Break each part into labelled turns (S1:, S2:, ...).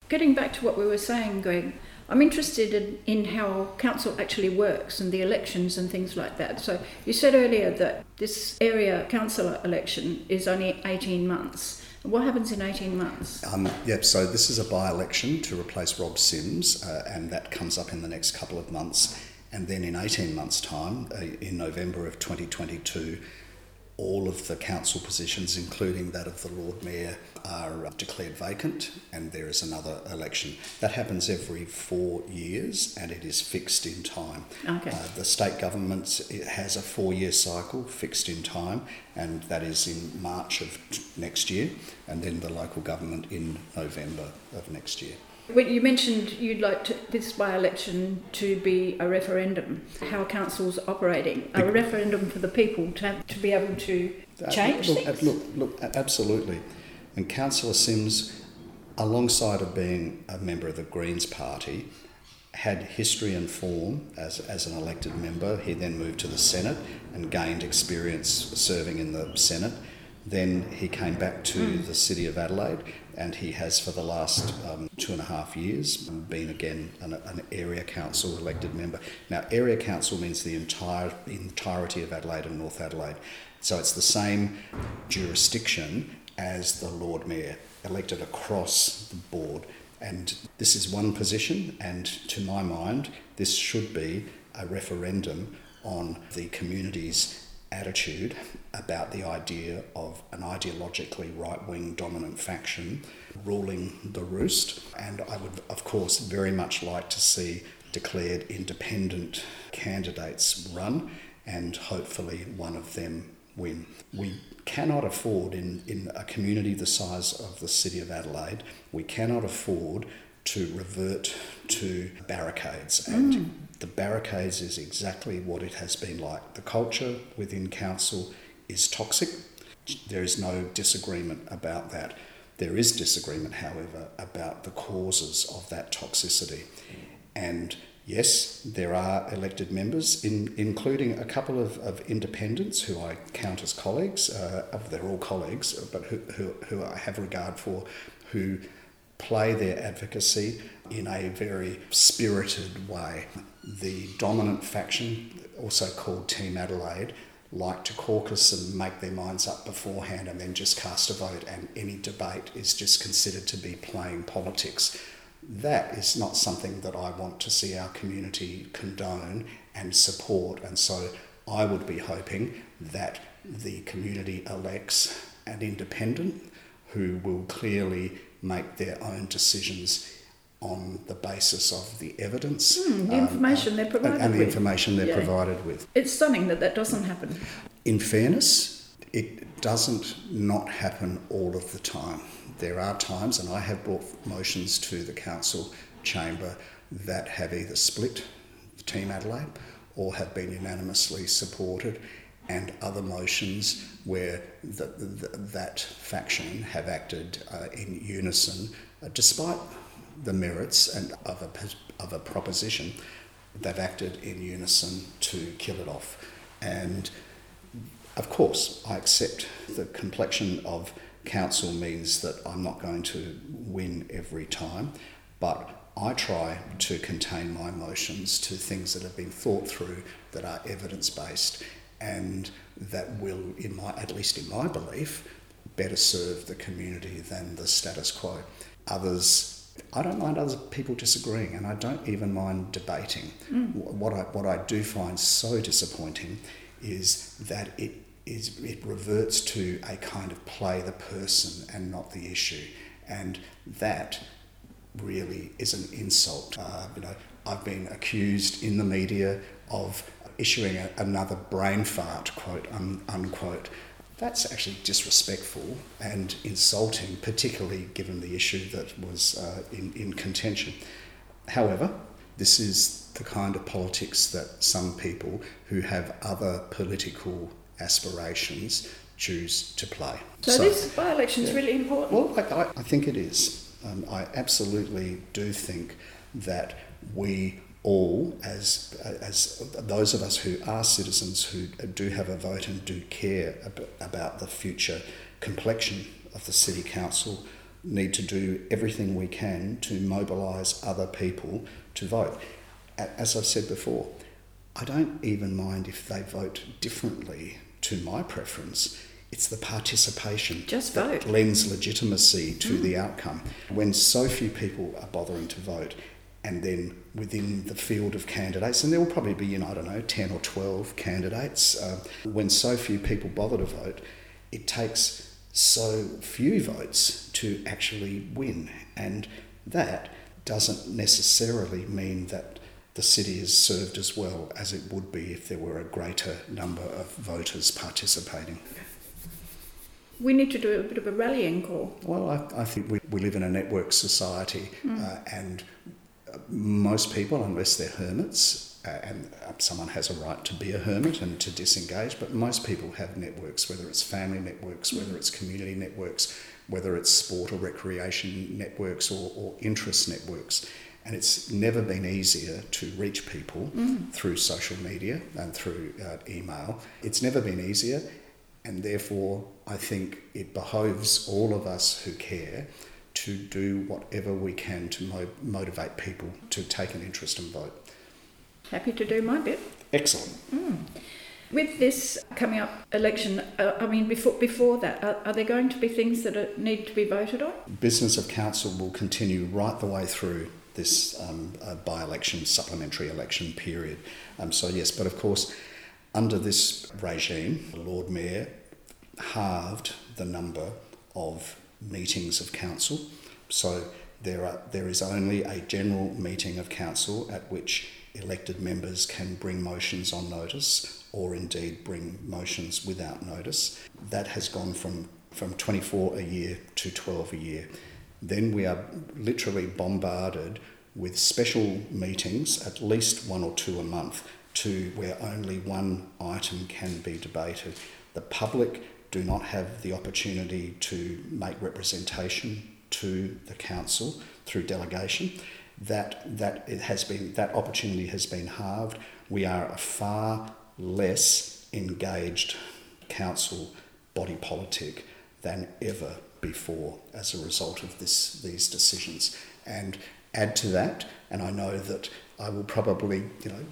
S1: Getting back to what we were saying, Greg, I'm interested in how council actually works and the elections and things like that. So you said earlier that this area councillor election is only 18 months. What happens in 18 months?
S2: So this is a by-election to replace Rob Sims, and that comes up in the next couple of months. And then in 18 months' time, in November of 2022, all of the council positions, including that of the Lord Mayor, are declared vacant, and there is another election. That happens every 4 years, and it is fixed in time.
S1: Okay.
S2: The state government has a 4-year cycle fixed in time, and that is in March of next year, and then the local government in November of next year.
S1: When you mentioned you'd like this by-election to be a referendum, how council's operating, a referendum for the people to be able to change things?
S2: Look, absolutely. And Councillor Sims, alongside of being a member of the Greens Party, had history and form as an elected member. He then moved to the Senate and gained experience serving in the Senate. Then he came back to the City of Adelaide, and he has for the last 2.5 years been again an area council elected member. Now, area council means the entirety of Adelaide and North Adelaide. So it's the same jurisdiction as the Lord Mayor, elected across the board. And this is one position, and to my mind, this should be a referendum on the community's attitude about the idea of an ideologically right-wing dominant faction ruling the roost. And I would, of course, very much like to see declared independent candidates run, and hopefully one of them win. We cannot afford, in a community the size of the City of Adelaide, we cannot afford to revert to barricades. And the barricades is exactly what it has been like. The culture within council is toxic. There is no disagreement about that. There is disagreement, however, about the causes of that toxicity. And yes, there are elected members, including a couple of independents who I count as colleagues. They're all colleagues, but who I have regard for, who play their advocacy in a very spirited way. The dominant faction, also called Team Adelaide, like to caucus and make their minds up beforehand and then just cast a vote, and any debate is just considered to be playing politics. That is not something that I want to see our community condone and support, and so I would be hoping that the community elects an independent who will clearly make their own decisions on the basis of the evidence.
S1: The information they're provided with.
S2: And the information they're provided with.
S1: It's stunning that doesn't happen.
S2: In fairness, it doesn't not happen all of the time. There are times, and I have brought motions to the council chamber that have either split Team Adelaide or have been unanimously supported, and other motions where that faction have acted in unison, despite the merits and of a proposition, they've acted in unison to kill it off. And of course, I accept the complexion of council means that I'm not going to win every time, but I try to contain my motions to things that have been thought through, that are evidence-based, and that will, at least in my belief, better serve the community than the status quo. I don't mind other people disagreeing, and I don't even mind debating. What I do find so disappointing is that it reverts to a kind of play the person and not the issue, and that really is an insult. I've been accused in the media of issuing another brain fart, quote unquote. That's actually disrespectful and insulting, particularly given the issue that was in contention. However, this is the kind of politics that some people who have other political aspirations choose to play.
S1: So this by-election is really important?
S2: Well, I think it is. I absolutely do think that we all, as those of us who are citizens who do have a vote and do care about the future complexion of the City Council, need to do everything we can to mobilise other people to vote. As I've said before, I don't even mind if they vote differently to my preference. It's the participation that lends legitimacy to the outcome. When so few people are bothering to vote, and then within the field of candidates, and there will probably be, 10 or 12 candidates, when so few people bother to vote, it takes so few votes to actually win. And that doesn't necessarily mean that the city is served as well as it would be if there were a greater number of voters participating.
S1: We need to do a bit of a rallying call.
S2: Well, I think we live in a network society, and most people, unless they're hermits, and someone has a right to be a hermit and to disengage, but most people have networks, whether it's family networks, whether it's community networks, whether it's sport or recreation networks or interest networks. And it's never been easier to reach people through social media and through email. It's never been easier. And therefore, I think it behoves all of us who care to do whatever we can to motivate people to take an interest and vote.
S1: Happy to do my bit.
S2: Excellent.
S1: With this coming up election, before that, are there going to be things that need to be voted on?
S2: Business of council will continue right the way through this by-election, supplementary election period. So yes, but of course, under this regime, the Lord Mayor halved the number of meetings of council. So there is only a general meeting of council at which elected members can bring motions on notice or indeed bring motions without notice. That has gone from 24 a year to 12 a year. Then we are literally bombarded with special meetings, at least one or two a month, to where only one item can be debated. The public do not have the opportunity to make representation to the council through delegation. That opportunity has been halved. We are a far less engaged council body politic than ever before as a result of these decisions. And add to that, and I know that I will probably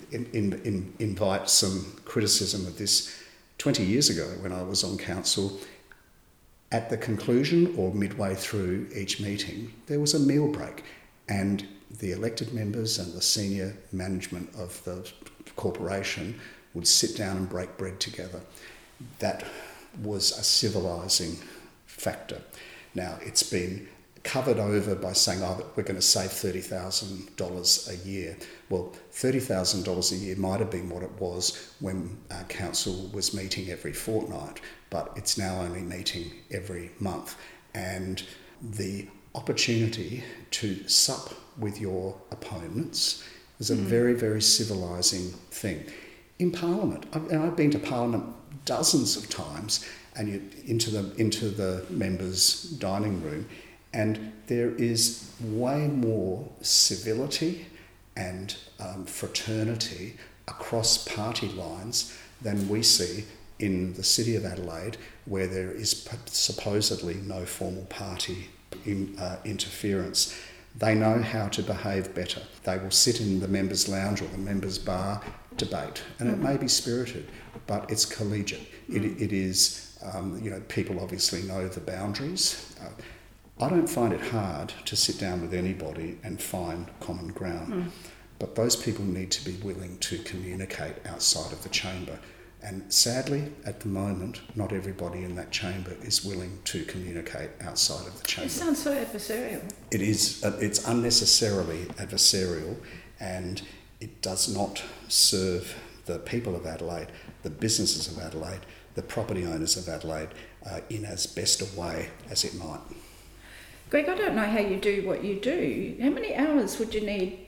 S2: invite some criticism of this. 20 years ago, when I was on council, at the conclusion or midway through each meeting, there was a meal break, and the elected members and the senior management of the corporation would sit down and break bread together. That was a civilising factor. Now, it's been covered over by saying, we're going to save $30,000 a year. Well, $30,000 a year might have been what it was when council was meeting every fortnight, but it's now only meeting every month. And the opportunity to sup with your opponents is a very, very civilising thing. In Parliament, I've been to Parliament dozens of times, and into the members' dining room, and there is way more civility and fraternity across party lines than we see in the City of Adelaide, where there is supposedly no formal party interference. They know how to behave better. They will sit in the members' lounge or the members' bar, debate, and it may be spirited, but it's collegiate. It is, people obviously know the boundaries. I don't find it hard to sit down with anybody and find common ground, but those people need to be willing to communicate outside of the chamber. And sadly, at the moment, not everybody in that chamber is willing to communicate outside of the chamber.
S1: It sounds so adversarial.
S2: It is. It's unnecessarily adversarial, and it does not serve the people of Adelaide, the businesses of Adelaide, the property owners of Adelaide in as best a way as it might.
S1: Greg, I don't know how you do what you do. How many hours would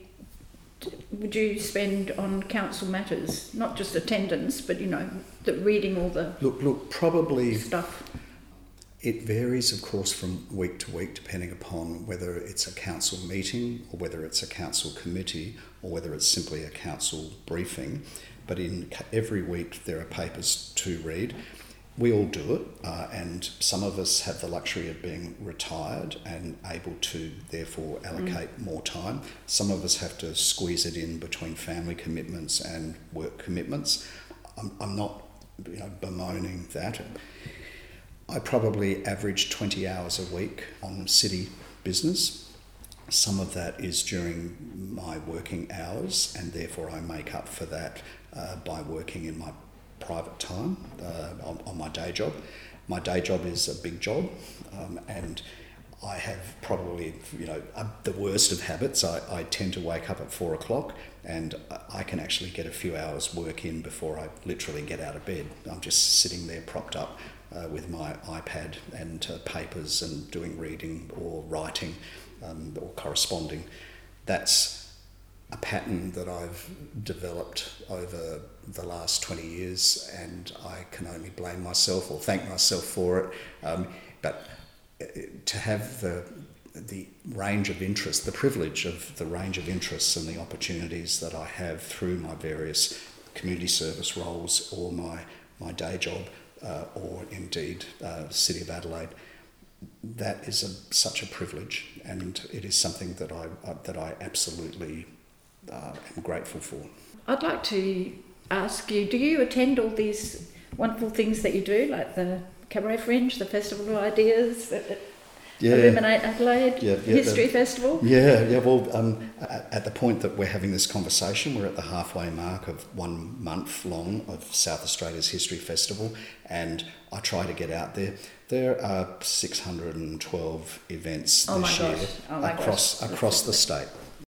S1: you spend on council matters? Not just attendance, but the reading all the
S2: look probably
S1: stuff.
S2: It varies, of course, from week to week, depending upon whether it's a council meeting or whether it's a council committee or whether it's simply a council briefing. But in every week there are papers to read. We all do it, and some of us have the luxury of being retired and able to therefore allocate more time. Some of us have to squeeze it in between family commitments and work commitments. I'm not bemoaning that. I probably average 20 hours a week on city business. Some of that is during my working hours, and therefore I make up for that by working in my private time on my day job. My day job is a big job, and I have probably the worst of habits. I tend to wake up at 4 o'clock, and I can actually get a few hours work in before I literally get out of bed. I'm just sitting there propped up with my iPad and papers and doing reading or writing or corresponding. That's a pattern that I've developed over the last 20 years, and I can only blame myself or thank myself for it. But to have the range of interest, the privilege of the range of interests and the opportunities that I have through my various community service roles or my day job or indeed City of Adelaide, that is such a privilege, and it is something that I absolutely am grateful for.
S1: I'd like to ask you, do you attend all these wonderful things that you do, like the Cabaret Fringe, the Festival of Ideas, Illuminate Adelaide, History Festival?
S2: Well, at the point that we're having this conversation, we're at the halfway mark of 1 month long of South Australia's History Festival, and I try to get out there. There are 612 events this year across the state.